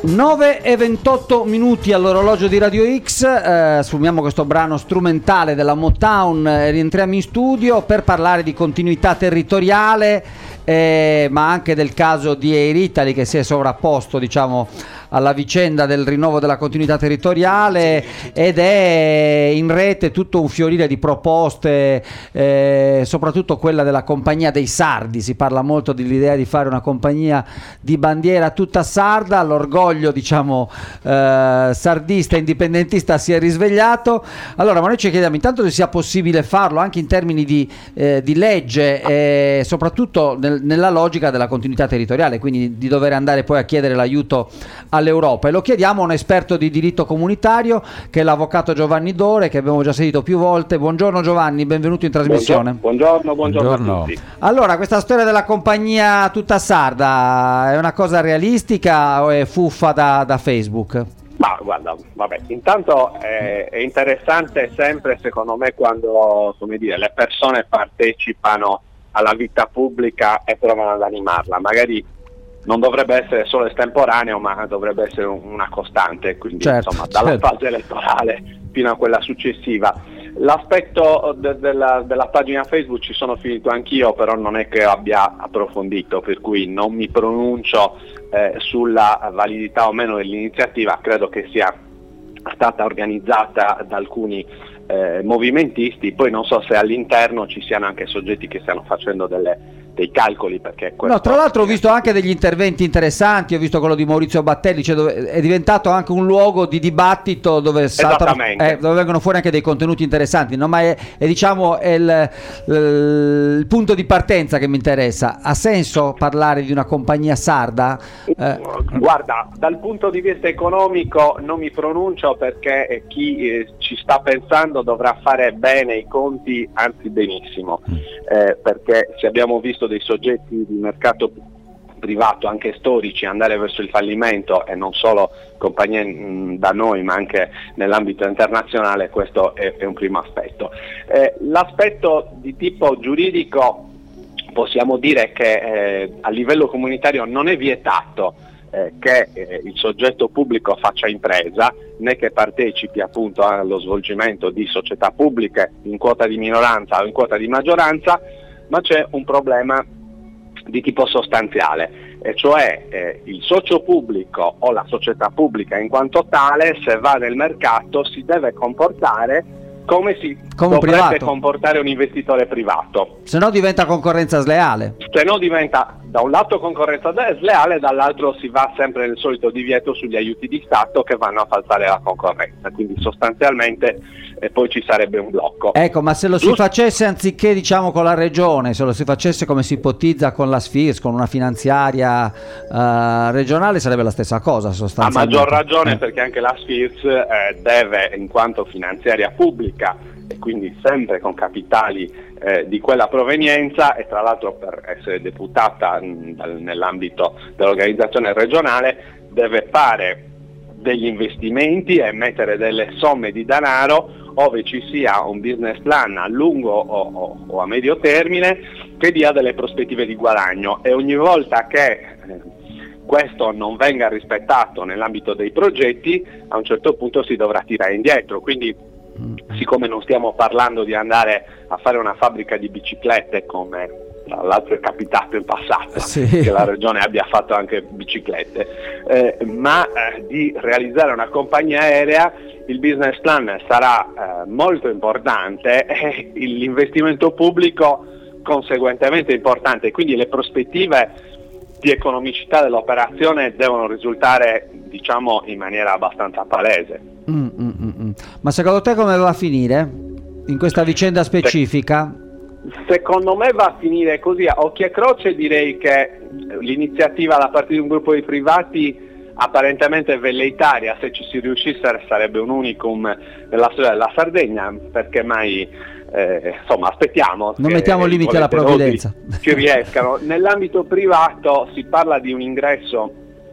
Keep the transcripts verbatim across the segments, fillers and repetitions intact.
nove e ventotto minuti all'orologio di Radio X, eh, assumiamo questo brano strumentale della Motown e rientriamo in studio per parlare di continuità territoriale, eh, ma anche del caso di Air Italy che si è sovrapposto, diciamo, alla vicenda del rinnovo della continuità territoriale, ed è in rete tutto un fiorire di proposte, eh, soprattutto quella della compagnia dei sardi. Si parla molto dell'idea di fare una compagnia di bandiera tutta sarda. L'orgoglio, diciamo, eh, sardista, indipendentista si è risvegliato. Allora, ma noi ci chiediamo intanto se sia possibile farlo anche in termini di, eh, di legge, e soprattutto nel, nella logica della continuità territoriale, quindi di dover andare poi a chiedere l'aiuto all'Europa, e lo chiediamo a un esperto di diritto comunitario che è l'avvocato Giovanni Dore, che abbiamo già sentito più volte. Buongiorno Giovanni, benvenuto in trasmissione. Buongiorno, buongiorno, buongiorno a tutti. Allora, questa storia della compagnia tutta sarda è una cosa realistica o è fuffa da, da Facebook? Ma guarda, vabbè, intanto è, è interessante sempre, secondo me, quando, come dire, le persone partecipano alla vita pubblica e provano ad animarla. Magari non dovrebbe essere solo estemporaneo, ma dovrebbe essere una costante, quindi certo, insomma dalla certo. fase elettorale fino a quella successiva. L'aspetto de- della, della pagina Facebook ci sono finito anch'io, però non è che abbia approfondito, per cui non mi pronuncio eh, sulla validità o meno dell'iniziativa. Credo che sia stata organizzata da alcuni eh, movimentisti, poi non so se all'interno ci siano anche soggetti che stiano facendo delle dei calcoli, perché no, tra l'altro ho visto anche degli interventi interessanti, ho visto quello di Maurizio Battelli, cioè dove è diventato anche un luogo di dibattito dove, saltano, eh, dove vengono fuori anche dei contenuti interessanti, no? Ma è, è diciamo è il, il, il punto di partenza che mi interessa. Ha senso parlare di una compagnia sarda? Eh. Guarda, dal punto di vista economico non mi pronuncio, perché chi eh, ci sta pensando dovrà fare bene i conti, anzi benissimo, eh, perché se abbiamo visto dei soggetti di mercato privato, anche storici, andare verso il fallimento, e non solo compagnie mh, da noi ma anche nell'ambito internazionale, questo è, è un primo aspetto. Eh, l'aspetto di tipo giuridico, possiamo dire che eh, a livello comunitario non è vietato eh, che eh, il soggetto pubblico faccia impresa, né che partecipi appunto allo svolgimento di società pubbliche in quota di minoranza o in quota di maggioranza, ma c'è un problema di tipo sostanziale, e cioè eh, il socio pubblico o la società pubblica in quanto tale, se va nel mercato, si deve comportare come si come dovrebbe privato. comportare un investitore privato. Se no diventa concorrenza sleale. Se no diventa da un lato concorrenza sleale, dall'altro si va sempre nel solito divieto sugli aiuti di Stato che vanno a falsare la concorrenza, quindi sostanzialmente eh, poi ci sarebbe un blocco. Ecco, ma se lo Giusto? si facesse anziché, diciamo, con la regione, se lo si facesse come si ipotizza con la Sfirs, con una finanziaria uh, regionale, sarebbe la stessa cosa sostanzialmente. A maggior ragione, eh. perché anche la Sfirs eh, deve, in quanto finanziaria pubblica, e quindi sempre con capitali eh, di quella provenienza, e tra l'altro per essere deputata mh, dal, nell'ambito dell'organizzazione regionale, deve fare degli investimenti e mettere delle somme di denaro ove ci sia un business plan a lungo o, o, o a medio termine che dia delle prospettive di guadagno, e ogni volta che eh, questo non venga rispettato nell'ambito dei progetti, a un certo punto si dovrà tirare indietro. Quindi, siccome non stiamo parlando di andare a fare una fabbrica di biciclette, come tra l'altro è capitato in passato, sì, che la regione abbia fatto anche biciclette, eh, ma eh, di realizzare una compagnia aerea, il business plan sarà eh, molto importante e l'investimento pubblico conseguentemente importante, quindi le prospettive di economicità dell'operazione devono risultare, diciamo, in maniera abbastanza palese. Mm, mm, mm. Ma secondo te come va a finire in questa vicenda specifica? Secondo me va a finire così, a occhio e croce direi che l'iniziativa da parte di un gruppo di privati apparentemente velleitaria, se ci si riuscisse sarebbe un unicum nella storia della Sardegna, perché mai eh, insomma aspettiamo, non mettiamo limiti alla provvidenza, ci riescano. Nell'ambito privato si parla di un ingresso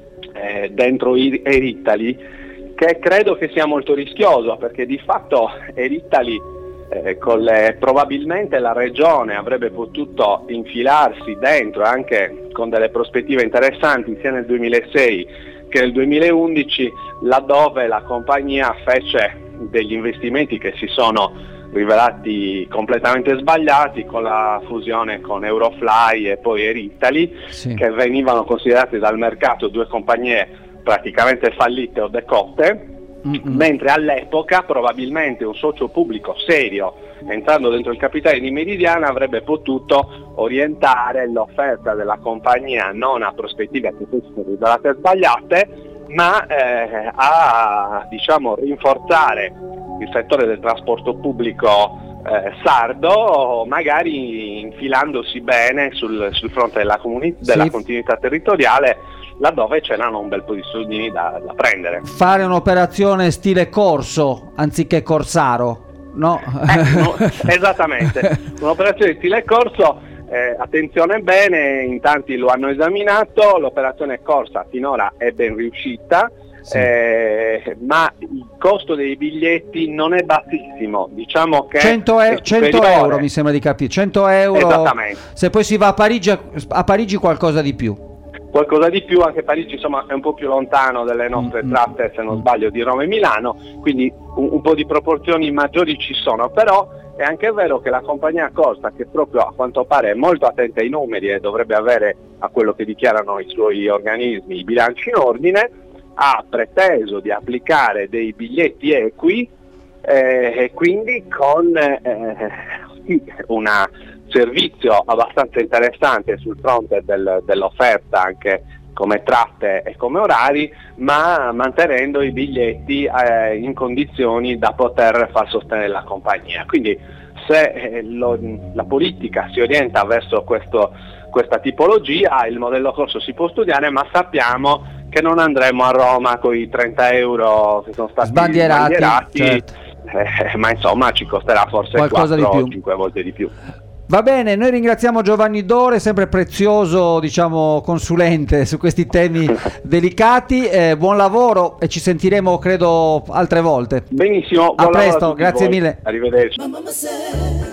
eh, dentro Air Italy che credo che sia molto rischioso, perché di fatto Air Italy eh, con le, probabilmente la regione avrebbe potuto infilarsi dentro anche con delle prospettive interessanti sia nel duemilasei che nel duemilaundici, laddove la compagnia fece degli investimenti che si sono rivelati completamente sbagliati con la fusione con Eurofly e poi Air Italy, sì. che venivano considerate dal mercato due compagnie praticamente fallite o decotte, Mm-mm. mentre all'epoca probabilmente un socio pubblico serio, entrando dentro il capitale di Meridiana, avrebbe potuto orientare l'offerta della compagnia non a prospettive che fossero rivelate sbagliate, ma eh, a, diciamo, rinforzare il settore del trasporto pubblico eh, sardo, magari infilandosi bene sul, sul fronte della, comuni- della sì. continuità territoriale, laddove c'erano un bel po' di soldini da, da prendere. Fare un'operazione stile corso anziché corsaro, no? Eh, no esattamente, un'operazione stile corso, eh, attenzione bene, in tanti lo hanno esaminato, l'operazione corsa finora è ben riuscita, sì. eh, ma il costo dei biglietti non è bassissimo, diciamo che cento, e- cento euro mi sembra di capire, cento euro, esattamente. Se poi si va a Parigi, a Parigi qualcosa di più. Qualcosa di più, anche Parigi insomma è un po' più lontano delle nostre mm-hmm. tratte, se non sbaglio, di Roma e Milano, quindi un, un po' di proporzioni maggiori ci sono, però è anche vero che la compagnia Costa, che proprio a quanto pare è molto attenta ai numeri e dovrebbe avere, a quello che dichiarano i suoi organismi, i bilanci in ordine, ha preteso di applicare dei biglietti equi eh, e quindi con eh, una servizio abbastanza interessante sul fronte del, dell'offerta anche come tratte e come orari, ma mantenendo i biglietti eh, in condizioni da poter far sostenere la compagnia. Quindi se eh, lo, la politica si orienta verso questo, questa tipologia, il modello corso si può studiare, ma sappiamo che non andremo a Roma con i trenta euro che sono stati sbandierati, sbandierati certo. eh, ma insomma ci costerà forse qualcosa quattro di o più. cinque volte di più. Va bene, noi ringraziamo Giovanni Dore, sempre prezioso, diciamo, consulente su questi temi delicati. Eh, buon lavoro e ci sentiremo, credo, altre volte. Benissimo, a buon presto, grazie voi. mille. Arrivederci.